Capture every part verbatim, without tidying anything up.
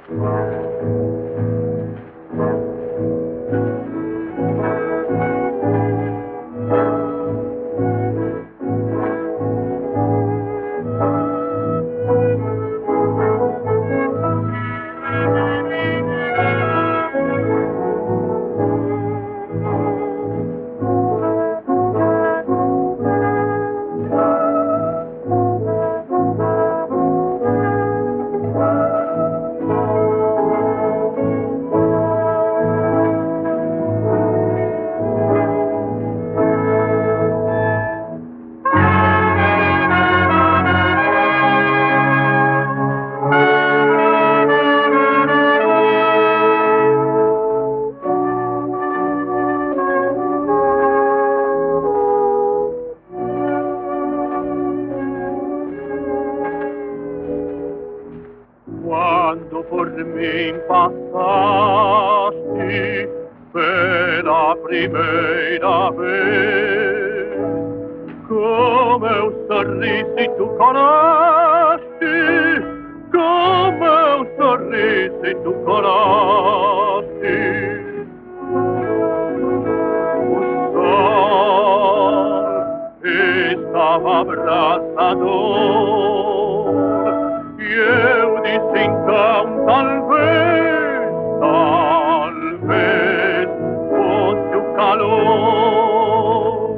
Quando por mim passaste pela primeira vez, como eu sorri se tu colaste, como eu sorri se tu colaste. O sol estava abraçador e eu disse então, talvez, talvez fosse o calor.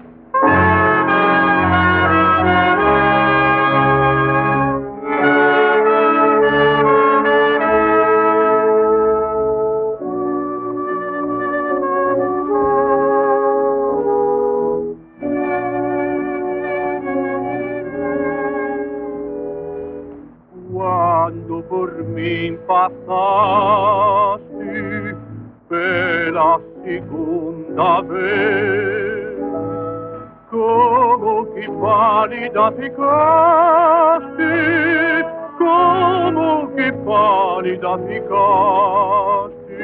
Quando por mim passaste pela segunda vez, como que pálida ficaste, como que pálida ficaste.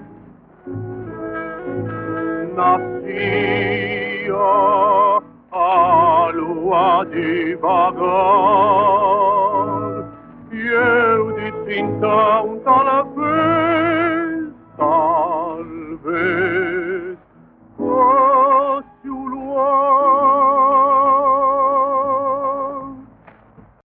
Nascia a lua devagar, e eu disse então, talvez,